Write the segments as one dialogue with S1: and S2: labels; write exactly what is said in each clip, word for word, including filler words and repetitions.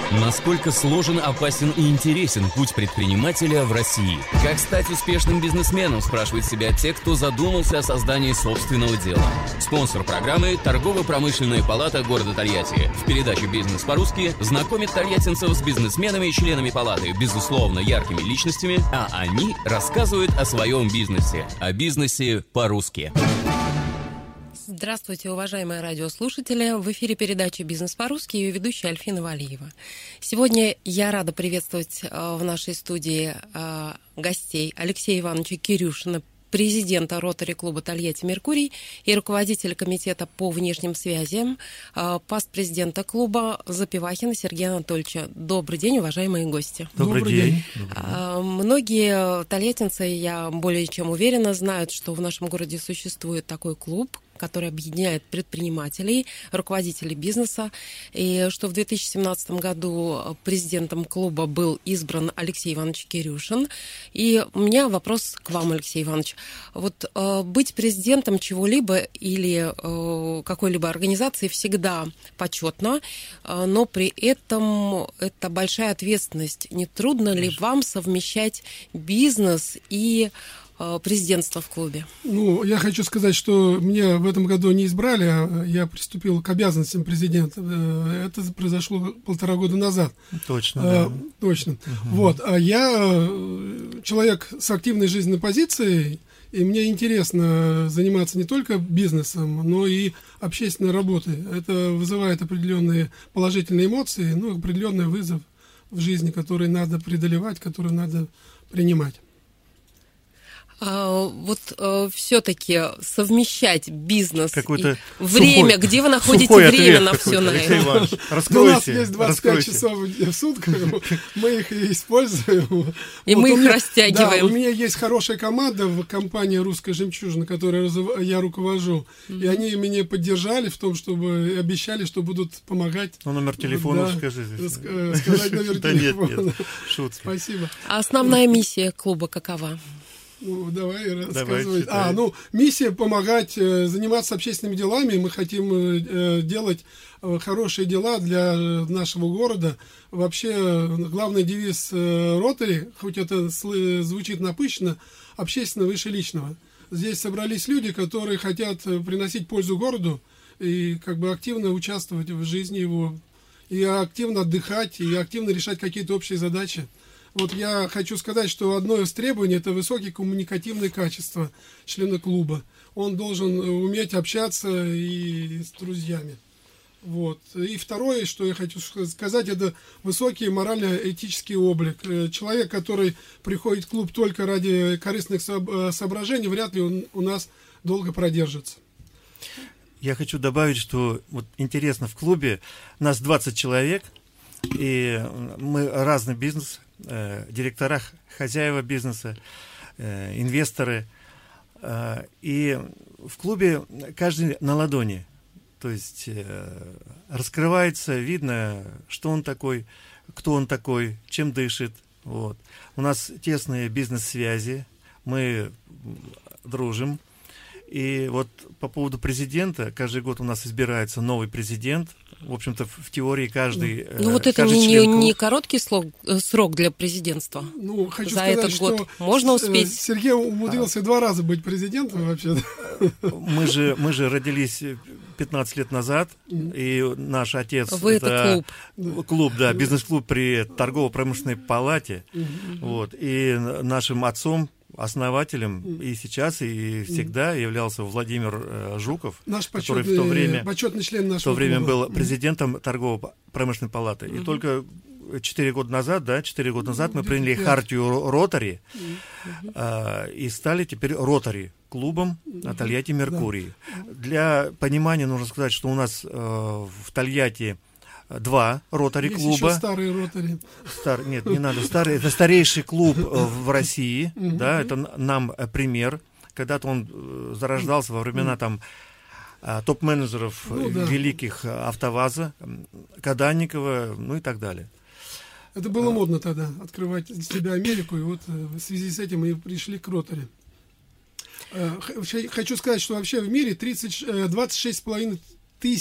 S1: Насколько сложен, опасен и интересен путь предпринимателя в России? Как стать успешным бизнесменом, спрашивают себя те, кто задумался о создании собственного дела. Спонсор программы – Торгово-промышленная палата города Тольятти. В передаче «Бизнес по-русски» знакомит тольяттинцев с бизнесменами и членами палаты, безусловно, яркими личностями, а они рассказывают о своем бизнесе, о бизнесе по-русски.
S2: Здравствуйте, уважаемые радиослушатели! В эфире передача «Бизнес по-русски» и ее ведущая Альфина Валиева. Сегодня я рада приветствовать в нашей студии гостей Алексея Ивановича Кирюшина, президента Ротари-клуба «Тольятти Меркурий» и руководителя комитета по внешним связям, паст президента клуба Запивахина Сергея Анатольевича. Добрый день, уважаемые гости.
S3: Добрый, Добрый день. день.
S2: Многие тольяттинцы, я более чем уверена, знают, что в нашем городе существует такой клуб, который объединяет предпринимателей, руководителей бизнеса, и что в две тысячи семнадцатом году президентом клуба был избран Алексей Иванович Кирюшин. И у меня вопрос к вам, Алексей Иванович. Вот э, быть президентом чего-либо или э, какой-либо организации всегда почетно, э, но при этом это большая ответственность. Не трудно ли вам совмещать бизнес и президентство в клубе?
S3: Ну, я хочу сказать, что меня в этом году не избрали, а я приступил к обязанностям президента. Это произошло полтора года назад.
S4: Точно,
S3: а,
S4: да.
S3: Точно.
S4: Угу.
S3: Вот. А я человек с активной жизненной позицией, и мне интересно заниматься не только бизнесом, но и общественной работой. Это вызывает определенные положительные эмоции, ну, определенный вызов в жизни, который надо преодолевать, который надо принимать.
S2: А, вот а, все-таки совмещать бизнес
S4: Какой-то
S2: и время,
S4: сухой,
S2: где вы находите время на все на это?
S3: У нас есть двадцать пять часов в сутки, мы их и используем.
S2: И вот мы их меня, растягиваем.
S3: Да, у меня есть хорошая команда в компании «Русская жемчужина», которой я руковожу. Mm-hmm. И они меня поддержали в том, чтобы обещали, что будут помогать.
S4: Ну, номер телефона
S3: да,
S4: скажи.
S3: Сказать номер
S4: да
S3: телефона.
S4: Нет, нет, шутки.
S3: Спасибо.
S2: А основная миссия клуба какова?
S3: Ну, давай
S4: Давай,
S3: рассказывай. А, ну, миссия помогать, э, заниматься общественными делами. Мы хотим э, делать э, хорошие дела для нашего города. Вообще, главный девиз э, Ротари, хоть это сл- звучит напыщенно, общественно выше личного. Здесь собрались люди, которые хотят приносить пользу городу и как бы активно участвовать в жизни его, и активно отдыхать, и активно решать какие-то общие задачи. Вот я хочу сказать, что одно из требований – это высокие коммуникативные качества члена клуба. Он должен уметь общаться и с друзьями. Вот. И второе, что я хочу сказать, это высокий морально-этический облик. Человек, который приходит в клуб только ради корыстных соображений, вряд ли он у нас долго продержится.
S4: Я хочу добавить, что вот интересно, в клубе нас двадцать человек, и мы разный бизнес, э, директора, хозяева бизнеса, э, инвесторы. Э, и в клубе каждый на ладони. То есть э, раскрывается, видно, что он такой, кто он такой, чем дышит. Вот. У нас тесные бизнес-связи, мы дружим. И вот по поводу президента, каждый год у нас избирается новый президент. В общем-то, в теории каждый...
S2: Ну вот это не, не, не короткий срок, срок для президентства.
S3: Ну, хочу
S2: За
S3: сказать,
S2: этот
S3: что
S2: год можно успеть.
S3: Сергей умудрился а... два раза быть президентом вообще.
S4: Мы же, мы же родились пятнадцать лет назад, и наш отец...
S2: Вы это
S4: клуб. Клуб, да, бизнес-клуб при торгово-промышленной палате. Вот, и нашим отцом, основателем и сейчас, и всегда являлся Владимир э, Жуков,
S3: наш
S4: который
S3: почетный,
S4: в то время,
S3: почетный член нашего
S4: в то время
S3: клуба.
S4: был президентом торгово-промышленной палаты. Mm-hmm. И только четыре года назад, да, четыре года назад мы приняли хартию Ротари mm-hmm. э, и стали теперь Ротари клубом mm-hmm. Тольятти Меркурий. Да. Для понимания нужно сказать, что у нас э, в Тольятти два ротари-клуба.
S3: Есть еще старые ротари.
S4: Стар... Нет, не надо. Старый... Это старейший клуб в России. Да, это нам пример. Когда-то он зарождался во времена там топ-менеджеров ну, да. великих АвтоВАЗа, Каданникова, ну и так далее.
S3: Это было модно тогда, открывать для себя Америку. И вот в связи с этим мы пришли к ротари. Хочу сказать, что вообще в мире тридцать, двадцать шесть с половиной тысяч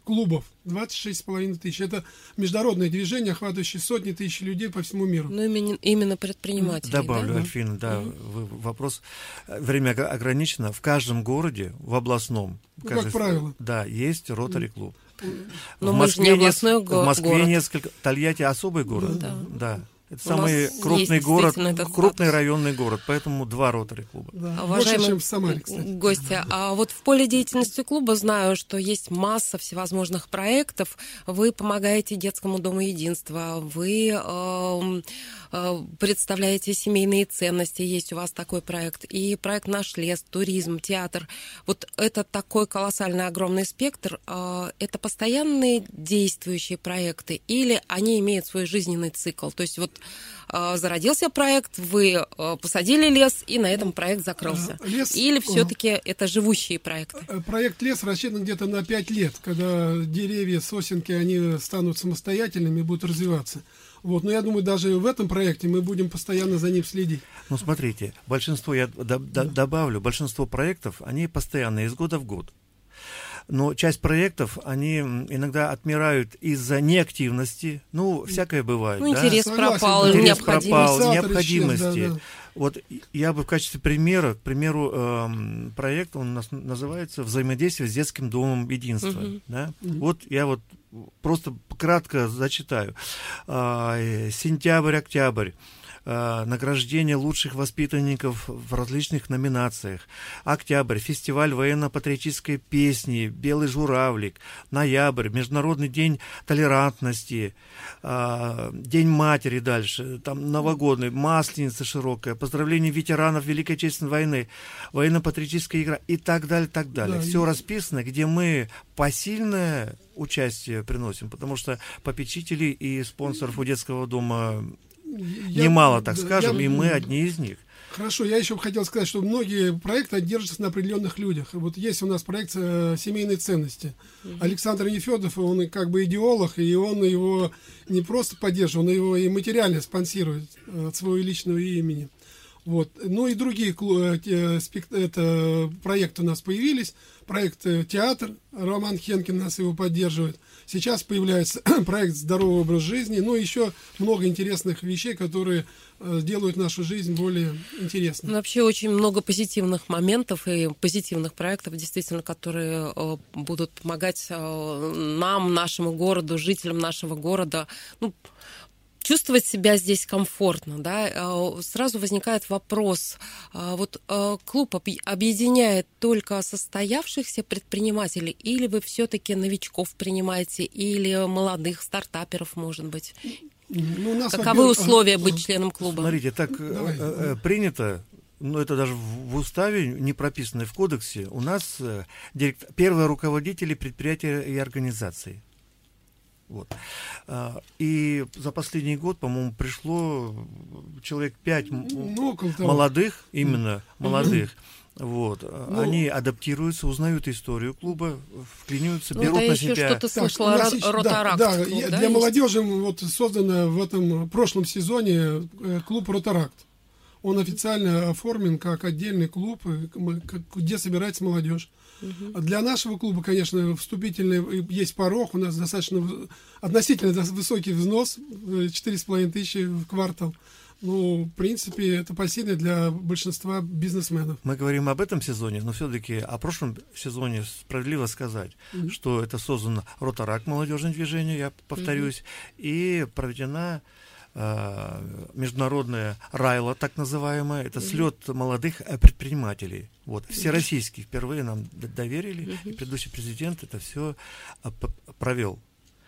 S3: клубов, двадцать шесть с половиной тысяч. Это международное движение, охватывающее сотни тысяч людей по всему миру.
S2: Ну, именно, именно предприниматели.
S4: Добавлю,
S2: да?
S4: Альфина, да,
S2: Mm-hmm.
S4: вопрос. Время ограничено. В каждом городе, в областном,
S3: Ну,
S4: кажется,
S3: как правило.
S4: Да, есть ротари клуб.
S2: Но
S4: в
S2: мы же
S4: Москве,
S2: не областной
S4: неск-
S2: го-
S4: в Москве
S2: город.
S4: несколько. Тольятти особый город.
S2: Да.
S4: Да. Это
S2: У
S4: самый
S2: нас
S4: крупный
S2: есть
S4: город,
S2: действительно этот
S4: крупный
S2: статус.
S4: районный город, поэтому два ротари клуба.
S3: Да, больше,
S2: Уважаемые
S3: чем в Самаре, кстати.
S2: гости, а вот в поле деятельности клуба знаю, что есть масса всевозможных проектов. Вы помогаете детскому дому единства, вы э, э, представляете семейные ценности, есть у вас такой проект, и проект «Наш лес», туризм, театр. Вот это такой колоссальный, огромный спектр. Э, это постоянные действующие проекты или они имеют свой жизненный цикл? То есть вот э, зародился проект, вы э, посадили лес, и на этом проект закрылся.
S3: Лес,
S2: Или все-таки это живущие проекты?
S3: Проект «Лес» рассчитан где-то на пять лет, когда деревья, сосенки, они станут самостоятельными и будут развиваться. Вот. Но я думаю, даже в этом проекте мы будем постоянно за ним следить.
S4: Ну, смотрите, большинство, я до- до- добавлю, большинство проектов, они постоянные, из года в год. Но часть проектов, они иногда отмирают из-за неактивности. Ну, всякое бывает.
S2: Ну,
S4: да?
S2: интерес
S3: Согласен,
S2: пропал,
S3: да.
S2: или
S4: Интерес
S2: необходимость.
S4: пропал,
S3: Инициатор
S4: необходимости.
S3: исчез, да, да.
S4: Вот я бы в качестве примера, к примеру, эм, проект, он у нас называется «Взаимодействие с детским домом единства».
S2: Мгм.
S4: Да? Вот я вот просто кратко зачитаю. А, э, Сентябрь-октябрь. а, Награждение лучших воспитанников в различных номинациях. Октябрь. Фестиваль военно-патриотической песни. Белый журавлик. Ноябрь. Международный день толерантности. а, День матери дальше. Там новогодний. Масленица широкая. Поздравление ветеранов Великой Отечественной войны. Военно-патриотическая игра. И так далее, так далее.
S3: Да,
S4: Все
S3: и-
S4: расписано, где мы посильное участие приносим, потому что попечителей и спонсоров у детского дома
S3: Я-
S4: немало, так
S3: да,
S4: скажем,
S3: я-
S4: и мы одни из них.
S3: Хорошо, я еще бы хотел сказать, что многие проекты держатся на определенных людях. Вот есть у нас проект э, «Семейные ценности». Александр Нефедов, он и как бы идеолог, и он его не просто поддерживает, он его и материально спонсирует э, от своего личного имени. Вот. Ну и другие клу- э, те- спект- это, проекты у нас появились. Проект э, «Театр», Роман Хенкин нас его поддерживает. Сейчас появляется проект «Здоровый образ жизни». Ну и еще много интересных вещей, которые э, делают нашу жизнь более интересной.
S2: Ну, вообще очень много позитивных моментов и позитивных проектов, действительно, которые э, будут помогать э, нам, нашему городу, жителям нашего города, ну, чувствовать себя здесь комфортно, да. Э, Сразу возникает вопрос, э, вот э, клуб объ- объединяет только состоявшихся предпринимателей, или вы все-таки новичков принимаете, или молодых стартаперов, может быть?
S3: Ну, у нас,
S2: Каковы
S3: во-первых,
S2: условия быть членом клуба?
S4: Смотрите, так э,
S3: Давай.
S4: э, э, принято, но это даже в, в уставе, не прописано в кодексе, у нас э, директ- первые руководители предприятия и организаций. Вот. А, И за последний год, по-моему, пришло человек пять м-
S3: ну, около того.
S4: молодых, именно молодых. Вот.
S3: Ну,
S4: Они адаптируются, узнают историю клуба, вклиниваются,
S2: Ну,
S4: берут
S2: да,
S4: на
S2: еще
S4: себя.
S2: что-то
S3: Так,
S2: слышала,
S3: у нас
S2: ро-
S3: еще-
S2: Ротаракт
S3: да, да,
S2: клуб,
S3: я-
S2: да,
S3: для
S2: есть?
S3: молодежи вот создано в этом прошлом сезоне э, клуб «Ротаракт». Он официально оформлен как отдельный клуб, э, мы- как- где собирается молодежь. А для нашего клуба, конечно, вступительный э, есть порог. У нас достаточно в- относительно дос- высокий взнос, э, четыре с половиной тысячи в квартал. Ну, в принципе, это посильно для большинства бизнесменов.
S4: Мы говорим об этом сезоне, но все-таки о прошлом сезоне справедливо сказать,
S3: Мгм.
S4: что это создано Ротаракт, молодежное движение, я повторюсь, и проведена э, международная Райла, так называемая, это слет молодых э, предпринимателей. Вот, всероссийский впервые нам д- доверили, и предыдущий президент это все провел.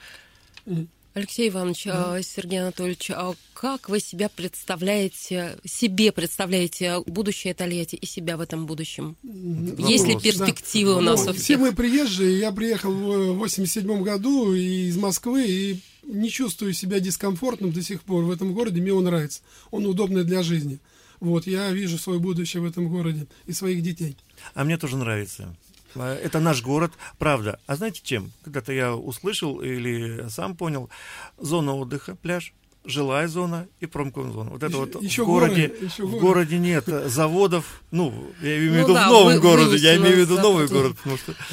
S3: Мгм.
S2: Алексей Иванович, а, Сергей Анатольевич, а как вы себя представляете, себе представляете будущее Тольятти и себя в этом будущем? Есть ли
S4: Вопрос.
S2: перспективы у нас
S3: Ну,
S2: у
S3: все
S2: всех?
S3: мы приезжие. Я приехал в восемьдесят седьмом году из Москвы и не чувствую себя дискомфортным до сих пор в этом городе. Мне он нравится. Он удобный для жизни. Вот, я вижу свое будущее в этом городе и своих детей.
S4: А мне тоже нравится. А, Это наш город, правда. А знаете чем? Когда-то я услышал или сам понял, зона отдыха, пляж, жилая зона и промкомзона. Вот это
S3: Еще-
S4: вот
S3: еще
S4: в городе,
S3: горы, еще
S4: в
S3: горы.
S4: городе нет заводов. Ну, я имею в
S2: Ну
S4: виду
S2: да,
S4: в новом
S2: вы-
S4: городе, я
S2: вынесено
S4: имею в виду
S2: за
S4: новый
S2: пределы.
S4: город, потому что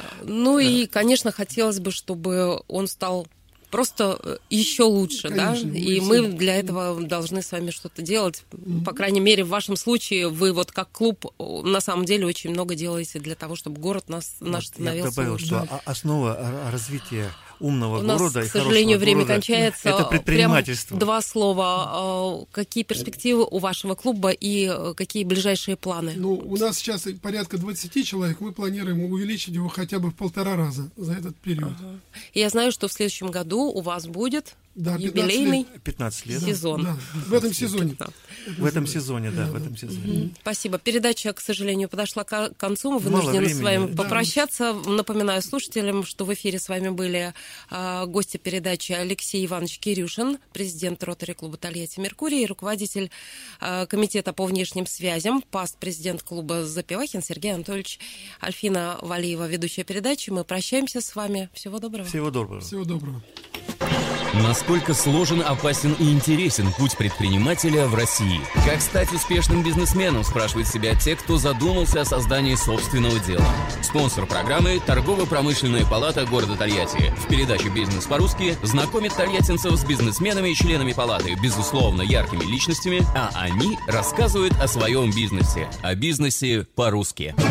S2: Ну и, конечно, хотелось бы, чтобы он стал просто еще лучше, конечно, да, и мы для этого должны с вами что-то делать. Mm-hmm. По крайней мере, в вашем случае вы вот как клуб на самом деле очень много делаете для того, чтобы город нас, наш вот становился
S4: я добавил,
S2: лучше.
S4: Что основа развития умного
S2: У нас,
S4: города и
S2: к сожалению, время
S4: города,
S2: кончается.
S4: Это предпринимательство.
S2: Прям два слова. Какие перспективы у вашего клуба и какие ближайшие планы?
S3: Ну, у нас сейчас порядка двадцати человек. Мы планируем увеличить его хотя бы в полтора раза за этот период.
S2: Ага. Я знаю, что в следующем году у вас будет
S3: да,
S2: юбилейный
S4: пятнадцать лет.
S2: сезон.
S3: Да, да. В этом сезоне.
S4: В этом сезоне, да, в этом сезоне.
S2: Угу. Спасибо. Передача, к сожалению, подошла к концу. Мы
S4: Мало
S2: вынуждены
S4: времени.
S2: с вами
S3: Да.
S2: попрощаться. Напоминаю слушателям, что в эфире с вами были а, гости передачи Алексей Иванович Кирюшин, президент Ротари клуба Тольятти Меркурий, и руководитель а, комитета по внешним связям, паст президент клуба Запевахин Сергей Анатольевич. Альфина Валиева, ведущая передачи. Мы прощаемся с вами. Всего доброго.
S4: Всего доброго.
S3: Всего доброго.
S1: Насколько сложен, опасен и интересен путь предпринимателя в России? Как стать успешным бизнесменом, спрашивают себя те, кто задумался о создании собственного дела. Спонсор программы – Торгово-промышленная палата города Тольятти. В передаче «Бизнес по-русски» знакомит тольяттинцев с бизнесменами и членами палаты, безусловно, яркими личностями, а они рассказывают о своем бизнесе, о бизнесе по-русски.